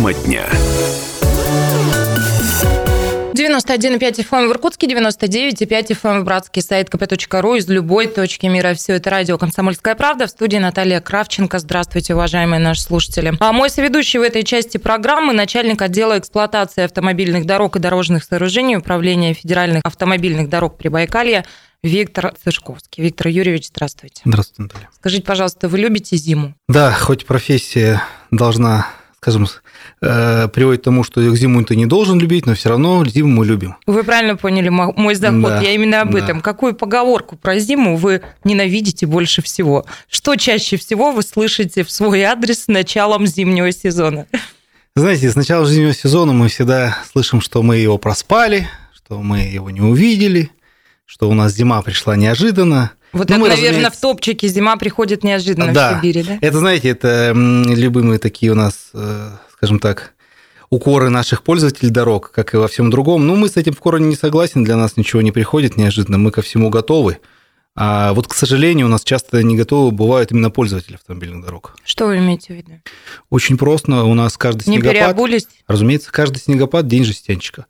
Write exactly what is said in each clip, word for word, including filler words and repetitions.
Тема дня. девяносто один и пять эф эм в Иркутске, девяносто девять и пять эф эм в Братске, сайт ка пэ точка ру из любой точки мира. Все это радио «Комсомольская правда». В студии Наталья Кравченко. Здравствуйте, уважаемые наши слушатели. А мой соведущий в этой части программы – начальник отдела эксплуатации автомобильных дорог и дорожных сооружений Управления федеральных автомобильных дорог Прибайкалья Виктор Цышковский. Виктор Юрьевич, здравствуйте. Здравствуйте, Наталья. Скажите, пожалуйста, вы любите зиму? Да, хоть профессия должна, скажем, приводит к тому, что зиму ты не должен любить, но все равно зиму мы любим. Вы правильно поняли мой заход. Да, я именно об да. этом. Какую поговорку про зиму вы ненавидите больше всего? Что чаще всего вы слышите в свой адрес с началом зимнего сезона? Знаете, с начала зимнего сезона мы всегда слышим, что мы его проспали, что мы его не увидели, что у нас зима пришла неожиданно. Вот ну, это, мы, наверное, разумеется... в топчике зима приходит неожиданно да. в Сибири, да? Это, знаете, это любимые такие у нас, скажем так, укоры наших пользователей дорог, как и во всем другом. Ну, мы с этим в корне не согласен, для нас ничего не приходит неожиданно, мы ко всему готовы. А вот, к сожалению, у нас часто не готовы бывают именно пользователи автомобильных дорог. Что вы имеете в виду? Очень просто, у нас каждый не снегопад... Не переобулись? Разумеется, каждый снегопад – день жестянщика.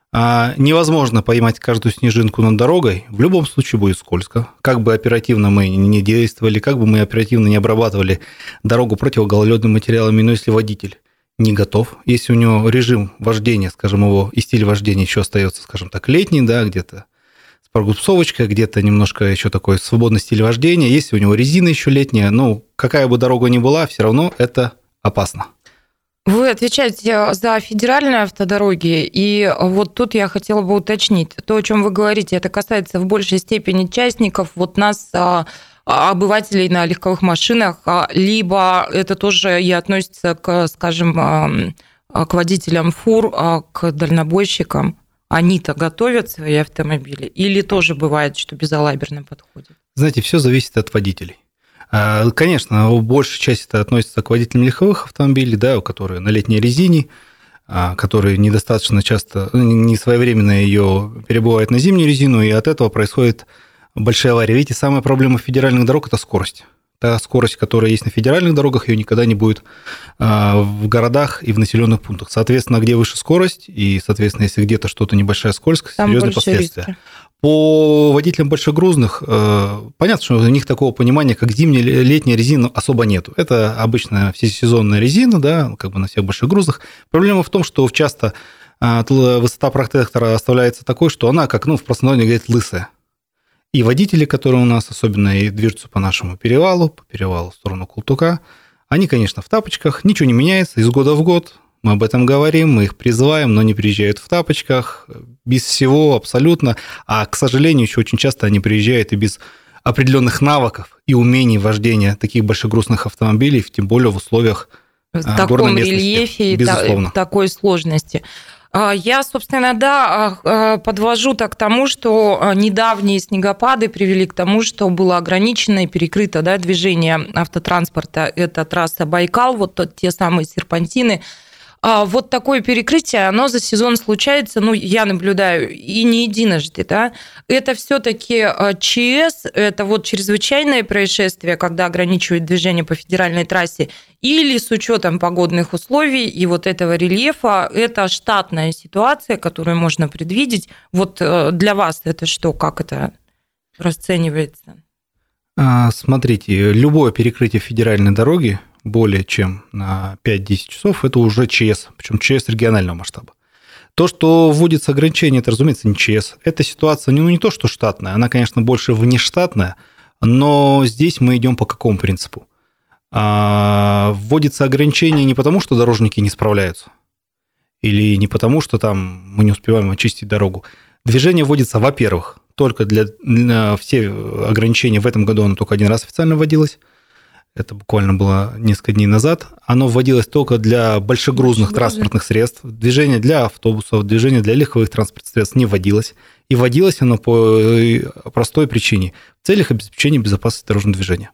А невозможно поймать каждую снежинку над дорогой, в любом случае будет скользко. Как бы оперативно мы не действовали, как бы мы оперативно не обрабатывали дорогу противогололедными материалами, но если водитель не готов, если у него режим вождения, скажем, его и стиль вождения еще остается, скажем так, летний, да, где-то с прогулцовочкой, где-то немножко еще такой свободный стиль вождения, если у него резина еще летняя, ну, какая бы дорога ни была, все равно это опасно. Вы отвечаете за федеральные автодороги, и вот тут я хотела бы уточнить. То, о чем вы говорите, это касается в большей степени частников, вот нас, обывателей на легковых машинах, либо это тоже и относится к, скажем, к водителям фур, к дальнобойщикам. Они-то готовят свои автомобили или тоже бывает, что безалаберно подходят? Знаете, все зависит от водителей. Конечно, большая часть это относится к водителям легковых автомобилей, да, которые на летней резине, которые недостаточно часто, не своевременно ее перебывают на зимнюю резину, и от этого происходит большая авария. Видите, самая проблема федеральных дорог – это скорость. Та скорость, которая есть на федеральных дорогах, ее никогда не будет в городах и в населенных пунктах. Соответственно, где выше скорость, и, соответственно, если где-то что-то небольшая скользкость, там серьезные последствия. Риски. По водителям большегрузных, понятно, что у них такого понимания, как зимняя, летняя резина, особо нету. Это обычная всесезонная резина, да, как бы на всех большегрузах. Проблема в том, что часто высота протектора оставляется такой, что она, как ну, в простонародье говорят, лысая. И водители, которые у нас особенно и движутся по нашему перевалу, по перевалу в сторону Култука, они, конечно, в тапочках, ничего не меняется из года в год. Мы об этом говорим, мы их призываем, но они приезжают в тапочках, без всего абсолютно. А, к сожалению, еще очень часто они приезжают и без определенных навыков и умений вождения таких большегрузных автомобилей, тем более в условиях в горной местности. В таком рельефе и такой сложности. Я, собственно, да, подвожу так к тому, что недавние снегопады привели к тому, что было ограничено и перекрыто, да, движение автотранспорта. Это трасса Байкал, вот те самые серпантины. Вот такое перекрытие, оно за сезон случается, ну, я наблюдаю, и не единожды, да. Это все-таки ЧС, это вот чрезвычайное происшествие, когда ограничивают движение по федеральной трассе, или с учетом погодных условий и вот этого рельефа, это штатная ситуация, которую можно предвидеть. Вот для вас это что, как это расценивается? Смотрите, любое перекрытие федеральной дороги более чем на пять-десять часов, это уже ЧС, причем ЧС регионального масштаба. То, что вводится ограничение, это, разумеется, не ЧС. Эта ситуация ну, не то, что штатная, она, конечно, больше внештатная, но здесь мы идем по какому принципу? А, вводится ограничение не потому, что дорожники не справляются, или не потому, что там мы не успеваем очистить дорогу. Движение вводится, во-первых, только для, для все ограничения в этом году, оно только один раз официально вводилось. Это буквально было несколько дней назад. Оно вводилось только для большегрузных Большегрузы. транспортных средств. Движение для автобусов, движение для легковых транспортных средств не вводилось. И вводилось оно по простой причине – в целях обеспечения безопасности дорожного движения.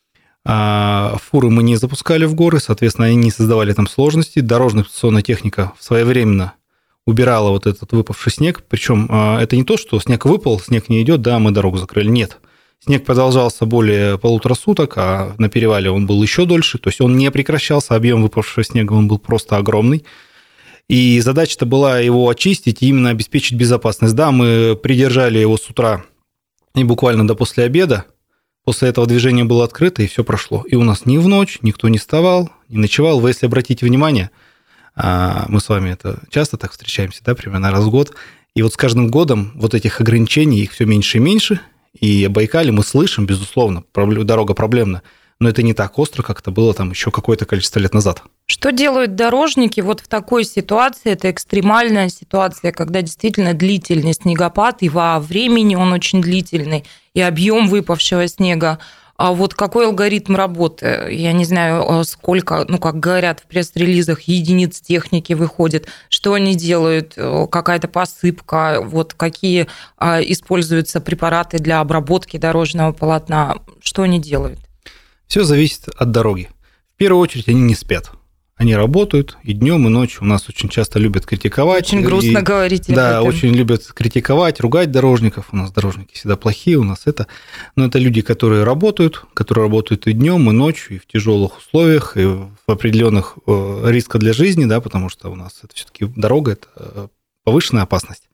Фуры мы не запускали в горы, соответственно, они не создавали там сложностей. Дорожная эксплуатационная техника своевременно убирала вот этот выпавший снег. Причем это не то, что снег выпал, снег не идет, да, мы дорогу закрыли. Нет. снег продолжался более полутора суток, а на перевале он был еще дольше, то есть он не прекращался, объем выпавшего снега он был просто огромный. И задача-то была его очистить и именно обеспечить безопасность. Да, мы придержали его с утра и буквально до после обеда. После этого движение было открыто, и все прошло. И у нас ни в ночь никто не вставал, не ночевал. Вы, если обратите внимание, мы с вами это часто так встречаемся, да, примерно раз в год. И вот с каждым годом вот этих ограничений, их все меньше и меньше. И о Байкале мы слышим, безусловно, дорога проблемна. Но это не так остро, как это было там еще какое-то количество лет назад. Что делают дорожники вот в такой ситуации? Это экстремальная ситуация, когда действительно длительный снегопад, и во времени он очень длительный, и объем выпавшего снега. А вот какой алгоритм работы? Я не знаю, сколько, ну, как говорят в пресс-релизах, единиц техники выходит, что они делают, какая-то посыпка, вот какие используются препараты для обработки дорожного полотна, что они делают? Все зависит от дороги. В первую очередь они не спят. Они работают и днем, и ночью. У нас очень часто любят критиковать. Очень грустно и, говорить. Да, очень любят критиковать, ругать дорожников. У нас дорожники всегда плохие, у нас это. Но это люди, которые работают, которые работают и днем, и ночью, и в тяжелых условиях, и в определенных рисках для жизни, да, потому что у нас это все-таки дорога, это повышенная опасность.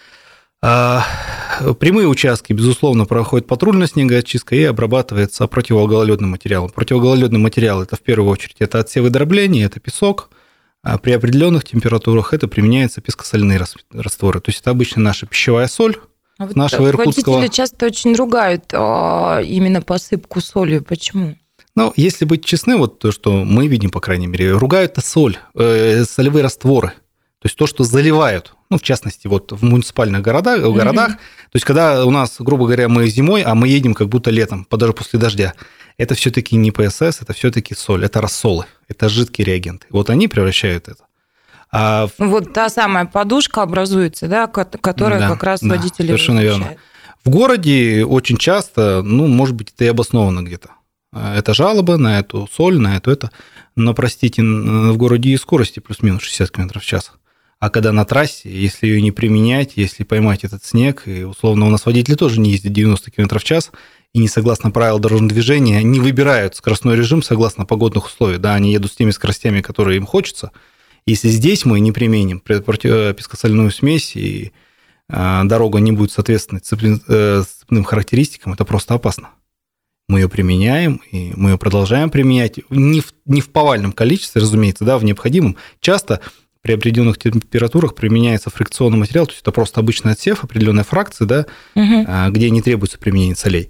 Прямые участки, безусловно, проходит патрульная снегоочистка и обрабатывается противогололедным материалом. Противогололедный материал – это в первую очередь это отсевы дробления, это песок. А при определенных температурах это применяются пескосоляные растворы. То есть это обычно наша пищевая соль, а вот нашего иркутского. Водители часто очень ругают именно посыпку солью. Почему? Ну, если быть честны, вот то, что мы видим, по крайней мере, ругают-то соль, э, солевые растворы. То есть то, что заливают, ну, в частности, вот в муниципальных городах, в городах, mm-hmm. то есть когда у нас, грубо говоря, мы зимой, а мы едем как будто летом, даже после дождя, это все-таки не ПСС, это все-таки соль, это рассолы, это жидкие реагенты. Вот они превращают это. А... Вот та самая подушка образуется, да, которая да, как раз да, водители совершенно верно. В городе очень часто, ну, может быть, это и обосновано где-то. Это жалоба на эту соль, на эту это. Но, простите, в городе и скорости плюс-минус шестьдесят километров в час. А когда на трассе, если ее не применять, если поймать этот снег, и условно у нас водители тоже не ездят девяносто километров в час, и не согласно правилам дорожного движения, не выбирают скоростной режим согласно погодных условиях, да, они едут с теми скоростями, которые им хочется. Если здесь мы не применим пескосоляную смесь, и дорога не будет соответствовать цепным характеристикам, это просто опасно. Мы ее применяем, и мы ее продолжаем применять, не в, не в повальном количестве, разумеется, да, в необходимом. Часто при определенных температурах применяется фрикционный материал, то есть это просто обычный отсев определенной фракции, да, угу. где не требуется применение солей.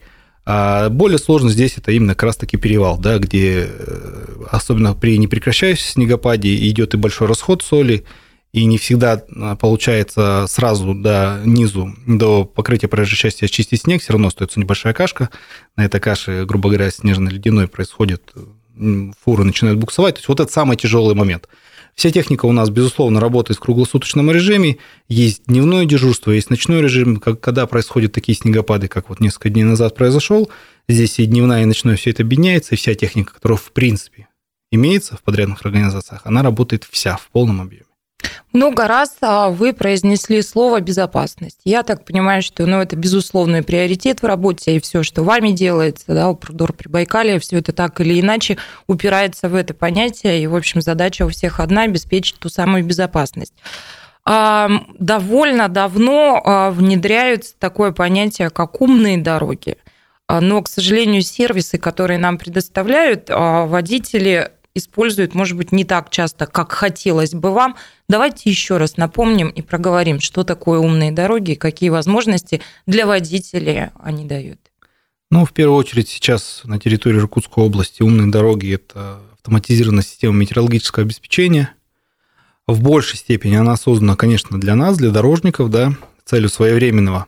А более сложно здесь это именно как раз-таки перевал, да, где особенно при непрекращающемся снегопаде идет и большой расход соли, и не всегда получается сразу до низу, до покрытия проезжей части очистить снег, все равно остается небольшая кашка. На этой каше, грубо говоря, снежно-ледяной происходит, фуры начинают буксовать. То есть вот это самый тяжелый момент. Вся техника у нас, безусловно, работает в круглосуточном режиме. Есть дневное дежурство, есть ночной режим. Когда происходят такие снегопады, как вот несколько дней назад произошел, здесь и дневная, и ночное все это объединяется, и вся техника, которая в принципе имеется в подрядных организациях, она работает вся в полном объеме. Много раз вы произнесли слово «безопасность». Я так понимаю, что ну, это безусловный приоритет в работе, и все, что вами делается, да, Укравтодор Прибайкалья, все это так или иначе упирается в это понятие, и, в общем, задача у всех одна – обеспечить ту самую безопасность. Довольно давно внедряются такое понятие, как умные дороги, но, к сожалению, сервисы, которые нам предоставляют, водители используют, может быть, не так часто, как хотелось бы вам. Давайте еще раз напомним и проговорим, что такое умные дороги и какие возможности для водителей они дают. Ну, в первую очередь, сейчас на территории Иркутской области умные дороги – это автоматизированная система метеорологического обеспечения. В большей степени она создана, конечно, для нас, для дорожников, да, целью своевременного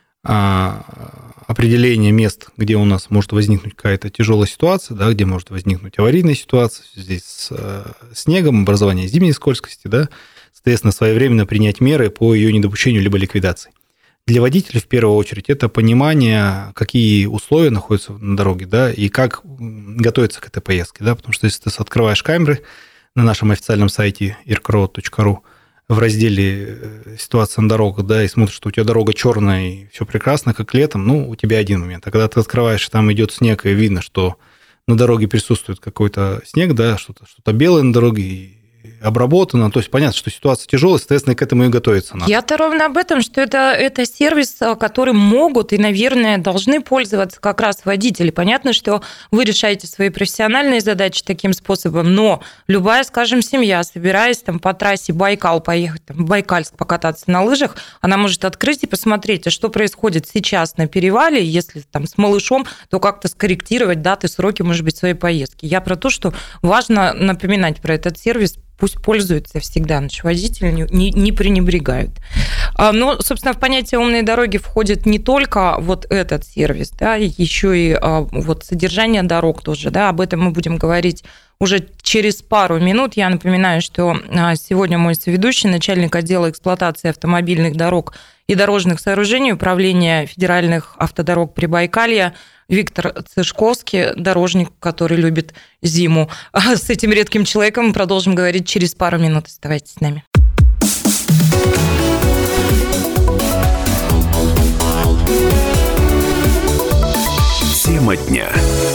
определение мест, где у нас может возникнуть какая-то тяжелая ситуация, да, где может возникнуть аварийная ситуация в связи с снегом, образование зимней скользкости, да, соответственно, своевременно принять меры по ее недопущению либо ликвидации. Для водителей, в первую очередь, это понимание, какие условия находятся на дороге, да, и как готовиться к этой поездке, да, потому что если ты открываешь камеры на нашем официальном сайте ир кей эр о точка ру, в разделе «Ситуация на дорогах», да, и смотришь, что у тебя дорога черная, и все прекрасно, как летом, ну, у тебя один момент. А когда ты открываешь, там идет снег, и видно, что на дороге присутствует какой-то снег, да, что-то, что-то белое на дороге, и обработано, то есть понятно, что ситуация тяжелая, соответственно, к этому и готовиться надо. Я-то ровно об этом, что это, это сервис, который могут и, наверное, должны пользоваться как раз водители. Понятно, что вы решаете свои профессиональные задачи таким способом, но любая, скажем, семья, собираясь там по трассе Байкал поехать, там, в Байкальск покататься на лыжах, она может открыть и посмотреть, а что происходит сейчас на перевале, если там с малышом, то как-то скорректировать даты, сроки, может быть, своей поездки. Я про то, что важно напоминать про этот сервис, пусть пользуются всегда, значит, водители не, не пренебрегают. Но, собственно, в понятие «умные дороги» входит не только вот этот сервис, да, еще и вот содержание дорог тоже, да, об этом мы будем говорить уже через пару минут. Я напоминаю, что сегодня мой соведущий, начальник отдела эксплуатации автомобильных дорог и дорожных сооружений Управления федеральных автодорог Прибайкалья Виктор Цышковский, дорожник, который любит зиму. А с этим редким человеком мы продолжим говорить через пару минут. Оставайтесь с нами. Тема дня.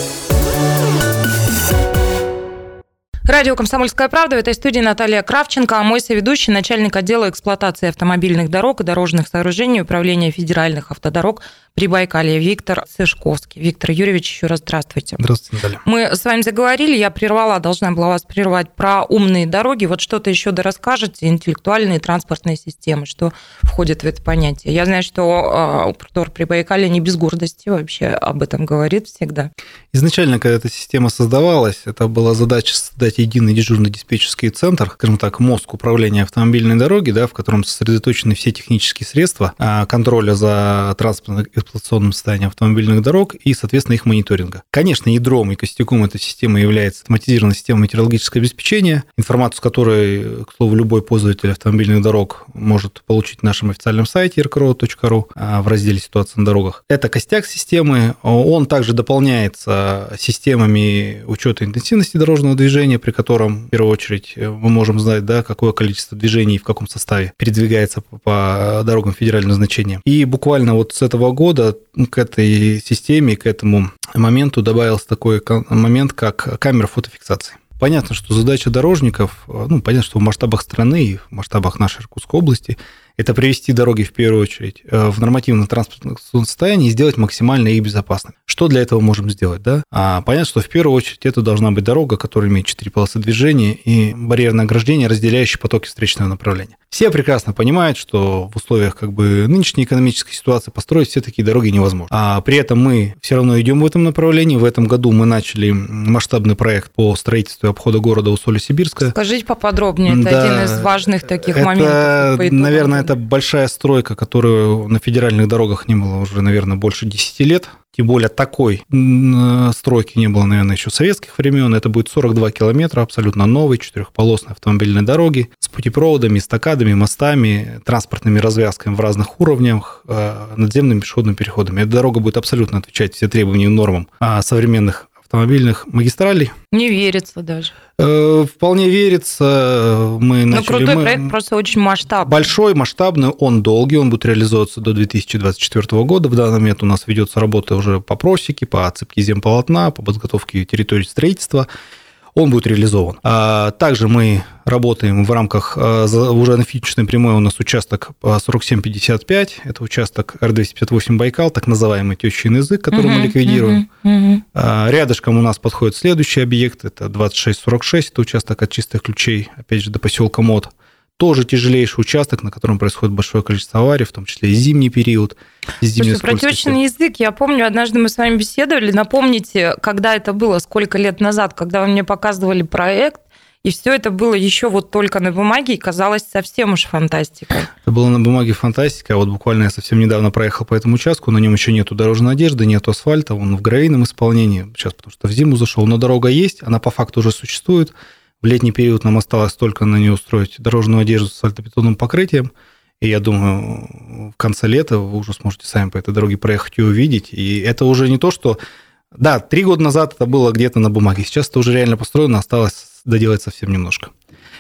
Радио «Комсомольская правда». В этой студии Наталья Кравченко, а мой соведущий, начальник отдела эксплуатации автомобильных дорог и дорожных сооружений Управления федеральных автодорог Прибайкалья Виктор Цышковский. Виктор Юрьевич, еще раз здравствуйте. Здравствуйте, Наталья. Мы с вами заговорили, я прервала, должна была вас прервать, про умные дороги. Вот что-то еще дорасскажете, интеллектуальные транспортные системы, что входит в это понятие. Я знаю, что Управдор Прибайкалья не без гордости вообще об этом говорит всегда. Изначально, когда эта система создавалась, это была задача создать единый дежурный диспетчерский центр, скажем так, мозг управления автомобильной дороги, да, в котором сосредоточены все технические средства контроля за транспортно-эксплуатационным состоянием автомобильных дорог и, соответственно, их мониторинга. Конечно, ядром и костяком этой системы является автоматизированная система метеорологического обеспечения, информацию с которой, к слову, любой пользователь автомобильных дорог может получить на нашем официальном сайте эр ка эр о точка ру в разделе «Ситуация на дорогах». Это костяк системы. Он также дополняется системами учета интенсивности дорожного движения, при котором, в первую очередь, мы можем знать, да, какое количество движений и в каком составе передвигается по дорогам федерального значения. И буквально вот с этого года к этой системе, к этому моменту добавился такой момент, как камера фотофиксации. Понятно, что задача дорожников, ну, понятно, что в масштабах страны и в масштабах нашей Иркутской области это привести дороги, в первую очередь, в нормативном транспортном состоянии и сделать максимально их безопасными. Что для этого можем сделать? Да? А понятно, что в первую очередь это должна быть дорога, которая имеет четыре полосы движения и барьерное ограждение, разделяющее потоки встречного направления. Все прекрасно понимают, что в условиях как бы нынешней экономической ситуации построить все такие дороги невозможно. А при этом мы все равно идем в этом направлении. В этом году мы начали масштабный проект по строительству обхода города Усолье-Сибирское. Скажите поподробнее, это да, один из важных таких это, моментов. Наверное, это большая стройка, которую на федеральных дорогах не было уже, наверное, больше десяти лет. Тем более такой стройки не было, наверное, еще советских времен. Это будет сорок два километра абсолютно новой четырехполосной автомобильной дороги с путепроводами, эстакадами, мостами, транспортными развязками в разных уровнях, надземными пешеходными переходами. Эта дорога будет абсолютно отвечать все требования и нормам современных автомобильных магистралей. Не верится даже. Вполне верится. Мы Но начали... крутой мы... проект, просто очень масштабный. Большой, масштабный, он долгий, он будет реализовываться до две тысячи двадцать четвёртого года. В данный момент у нас ведется работа уже по просеке, по отсыпке земполотна, по подготовке территории строительства. Он будет реализован. Также мы работаем в рамках, уже на финишной прямой у нас участок сорок семь пятьдесят пять, это участок эр двести пятьдесят восемь Байкал, так называемый тещин язык, который uh-huh, мы ликвидируем. Uh-huh, uh-huh. Рядышком у нас подходит следующий объект, это двадцать шесть сорок шесть, это участок от Чистых ключей, опять же, до поселка Мод. Тоже тяжелейший участок, на котором происходит большое количество аварий, в том числе и зимний период. Слушай, про тещин язык, я помню, однажды мы с вами беседовали, напомните, когда это было, сколько лет назад, когда вы мне показывали проект, и все это было еще вот только на бумаге, и казалось совсем уж фантастикой. Это было на бумаге фантастика, а вот буквально я совсем недавно проехал по этому участку, на нем еще нету дорожной одежды, нету асфальта, он в гравийном исполнении, сейчас потому что в зиму зашел, но дорога есть, она по факту уже существует. В летний период нам осталось только на нее устроить дорожную одежду с асфальтобетонным покрытием. И я думаю, в конце лета вы уже сможете сами по этой дороге проехать и увидеть. И это уже не то, что... Да, три года назад это было где-то на бумаге. Сейчас это уже реально построено, осталось доделать совсем немножко.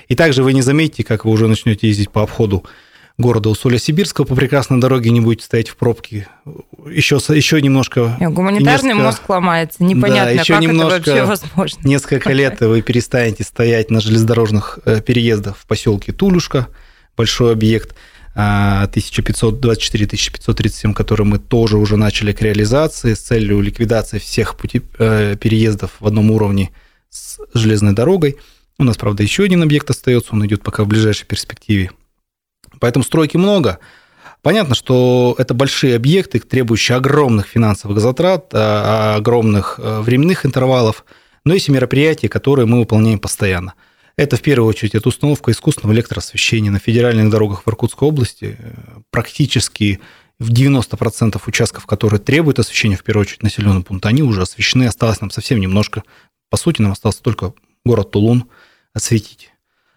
И также вы не заметите, как вы уже начнете ездить по обходу города Усолья-Сибирского по прекрасной дороге, не будете стоять в пробке. Еще, еще немножко... Гуманитарный несколько... мозг ломается. Непонятно, да, еще как немножко, это вообще возможно. Несколько лет вы перестанете стоять на железнодорожных переездах в поселке Тулюшка, большой объект, тысяча пятьсот двадцать четыре - тысяча пятьсот тридцать семь, который мы тоже уже начали к реализации с целью ликвидации всех пути, переездов в одном уровне с железной дорогой. У нас, правда, еще один объект остается, он идет пока в ближайшей перспективе. Поэтому стройки много. Понятно, что это большие объекты, требующие огромных финансовых затрат, огромных временных интервалов, но есть и мероприятия, которые мы выполняем постоянно. Это, в первую очередь, это установка искусственного электроосвещения на федеральных дорогах в Иркутской области. Практически в девяносто процентов участков, которые требуют освещения, в первую очередь, населенный пункт, они уже освещены. Осталось нам совсем немножко. По сути, нам остался только город Тулун осветить.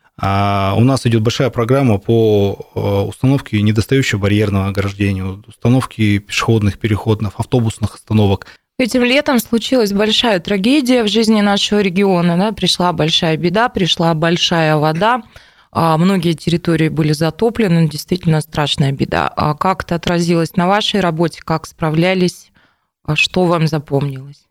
А у нас идет большая программа по установке недостающего барьерного ограждения, установке пешеходных переходов, автобусных остановок. Этим летом случилась большая трагедия в жизни нашего региона. Да? Пришла большая беда, пришла большая вода. Многие территории были затоплены, действительно страшная беда. А как это отразилось на вашей работе, как справлялись, что вам запомнилось?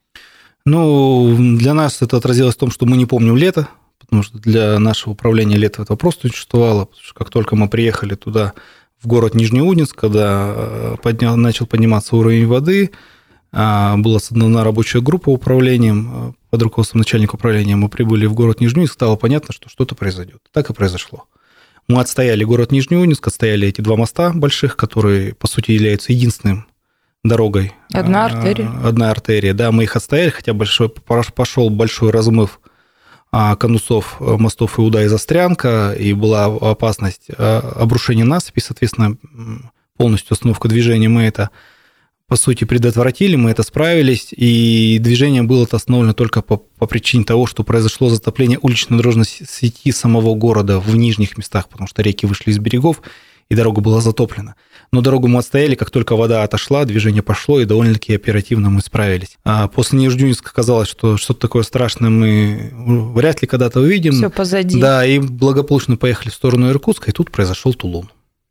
Ну, для нас это отразилось в том, что мы не помним лето, потому что для нашего управления лето этого просто не существовало, потому что как только мы приехали туда, в город Нижнеудинск, когда поднял, начал подниматься уровень воды, была создана рабочая группа управлением, под руководством начальника управления, мы прибыли в город Нижнеудинск, стало понятно, что что-то произойдет. Так и произошло. Мы отстояли город Нижнеудинск, отстояли эти два моста больших, которые, по сути, являются единственным дорогой. Одна артерия. Одна артерия, да, мы их отстояли, хотя большой, пошел большой размыв конусов мостов Иуда и Застрянка, и была опасность обрушения насыпи, соответственно, полностью остановка движения. Мы это, по сути, предотвратили, мы это справились, и движение было остановлено только по, по причине того, что произошло затопление уличной дорожной сети самого города в нижних местах, потому что реки вышли из берегов, и дорога была затоплена. Но дорогу мы отстояли, как только вода отошла, движение пошло, и довольно-таки оперативно мы справились. А после Нижнеудинска казалось, что что-то такое страшное мы вряд ли когда-то увидим. Все позади. Да, и благополучно поехали в сторону Иркутска, и тут произошел Тулун.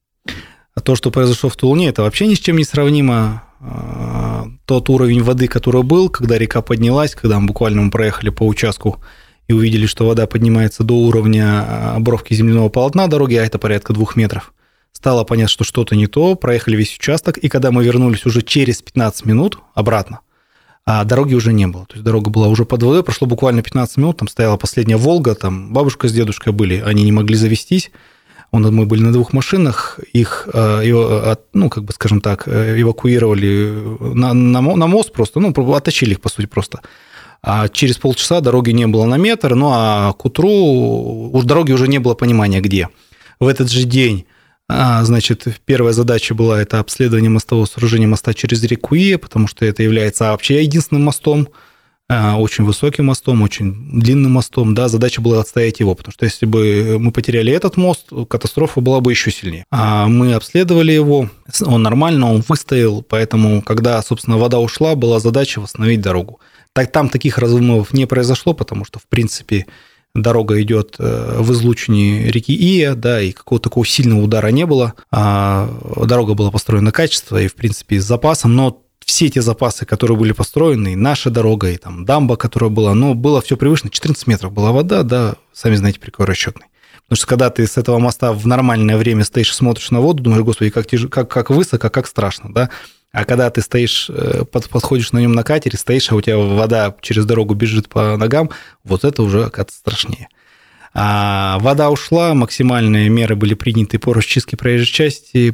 А то, что произошло в Тулуне, это вообще ни с чем не сравнимо. Тот уровень воды, который был, когда река поднялась, когда мы буквально проехали по участку и увидели, что вода поднимается до уровня обровки земляного полотна дороги, а это порядка двух метров, стало понятно, что что-то не то, проехали весь участок, и когда мы вернулись уже через пятнадцать минут обратно, а дороги уже не было. То есть дорога была уже под водой, прошло буквально пятнадцать минут, там стояла последняя «Волга», там бабушка с дедушкой были, они не могли завестись. Мы были на двух машинах, их, ну, как бы, скажем так, эвакуировали на, на, на мост просто, ну, оттащили их, по сути, просто. А через полчаса дороги не было на метр, ну, а к утру уж дороги уже не было понимания, где. В этот же день, значит, первая задача была это обследование мостового сооружения моста через реку Ия, потому что это является вообще единственным мостом, очень высоким мостом, очень длинным мостом, да, задача была отстоять его, потому что если бы мы потеряли этот мост, катастрофа была бы еще сильнее. А мы обследовали его, он нормально, он выстоял, поэтому, когда, собственно, вода ушла, была задача восстановить дорогу. Так, там таких разломов не произошло, потому что, в принципе, дорога идет в излучине реки Ия, да, и какого-то такого сильного удара не было. А дорога была построена качественно и, в принципе, с запасом, но все те запасы, которые были построены, и наша дорога, и там дамба, которая была, ну, было все превышено, четырнадцать метров была вода, да, сами знаете, при какой расчетной. Потому что когда ты с этого моста в нормальное время стоишь и смотришь на воду, думаешь, господи, как, тяж... как, как высоко, как страшно, да. А когда ты стоишь, подходишь на нем на катере, стоишь, а у тебя вода через дорогу бежит по ногам, вот это уже как-то страшнее. А вода ушла, максимальные меры были приняты по расчистке проезжей части,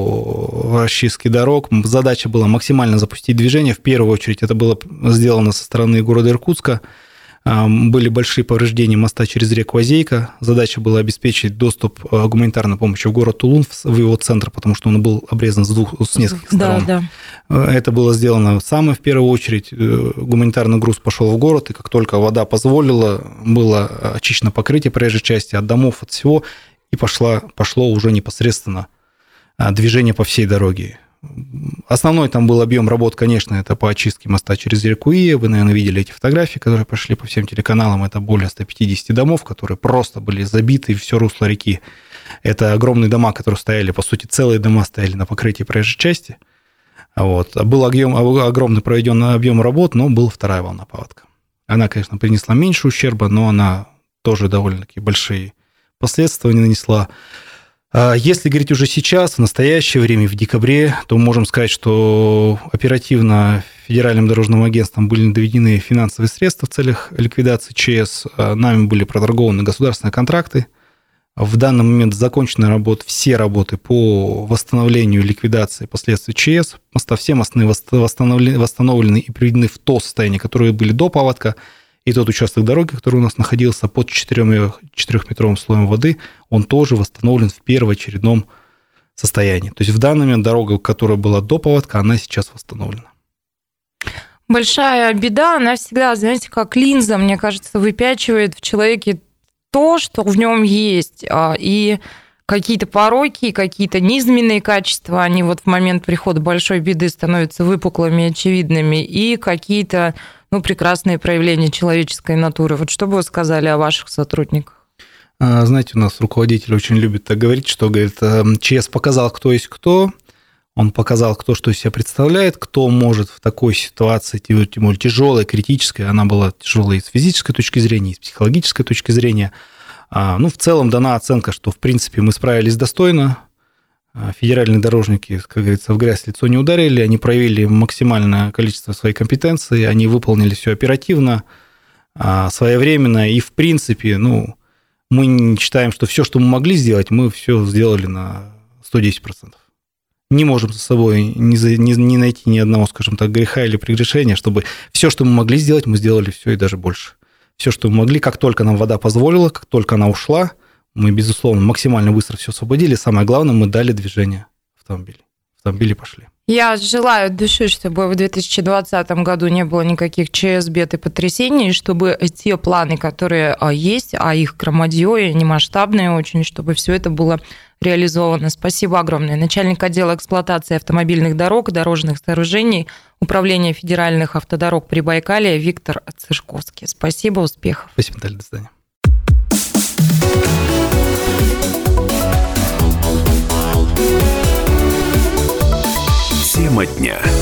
по расчистке дорог. Задача была максимально запустить движение. В первую очередь это было сделано со стороны города Иркутска. Были большие повреждения моста через реку Озейка. Задача была обеспечить доступ гуманитарной помощи в город Тулун, в его центр, потому что он был обрезан с, двух, с нескольких сторон. Да, да. Это было сделано самое в первую очередь. Гуманитарный груз пошел в город, и как только вода позволила, было очищено покрытие проезжей части от домов, от всего, и пошло, пошло уже непосредственно движение по всей дороге. Основной там был объем работ, конечно, это по очистке моста через реку Ия. Вы, наверное, видели эти фотографии, которые пошли по всем телеканалам. Это более ста пятидесяти домов, которые просто были забиты в все русло реки. Это огромные дома, которые стояли, по сути, целые дома стояли на покрытии проезжей части. Вот. Был объем, огромный проведен объем работ, но была вторая волна паводка. Она, конечно, принесла меньше ущерба, но она тоже довольно-таки большие последствия не нанесла. Если говорить уже сейчас, в настоящее время, в декабре, то можем сказать, что оперативно Федеральным дорожным агентством были доведены финансовые средства в целях ликвидации ЧС. Нами были проторгованы государственные контракты. В данный момент закончены работы, все работы по восстановлению и ликвидации последствий ЧС. Моста, все мосты восстановлены, восстановлены и приведены в то состояние, которое были до паводка. И тот участок дороги, который у нас находился под четырехметровым слоем воды, он тоже восстановлен в первоочередном состоянии. То есть в данный момент дорога, которая была до паводка, она сейчас восстановлена. Большая беда, она всегда, знаете, как линза, мне кажется, выпячивает в человеке то, что в нем есть. И какие-то пороки, какие-то низменные качества, они вот в момент прихода большой беды становятся выпуклыми, очевидными, и какие-то ну, прекрасные проявления человеческой натуры. Вот что бы вы сказали о ваших сотрудниках? Знаете, у нас руководитель очень любит так говорить, что, говорит, ЧС показал, кто есть кто, он показал, кто что из себя представляет, кто может в такой ситуации, тем более тяжелой, критической, она была тяжелой и с физической точки зрения, и с психологической точки зрения. Ну, в целом дана оценка, что, в принципе, мы справились достойно. Федеральные дорожники, как говорится, в грязь лицо не ударили, они проявили максимальное количество своей компетенции, они выполнили все оперативно, своевременно, и, в принципе, ну, мы считаем, что все, что мы могли сделать, мы все сделали на сто десять процентов. Не можем за собой не, не, не найти ни одного, скажем так, греха или прегрешения, чтобы все, что мы могли сделать, мы сделали все и даже больше. Все, что мы могли, как только нам вода позволила, как только она ушла, мы, безусловно, максимально быстро все освободили. Самое главное, мы дали движение автомобилю. Автомобили пошли. Я желаю от души, чтобы в две тысячи двадцатом году не было никаких ЧС, бед и потрясений, чтобы те планы, которые есть, а их громадье, они масштабные очень, чтобы все это было реализовано. Спасибо огромное. Начальник отдела эксплуатации автомобильных дорог и дорожных сооружений Управления федеральных автодорог Прибайкалья Виктор Цышковский. Спасибо, успехов. Спасибо, Наталья, до свидания. Тема дня.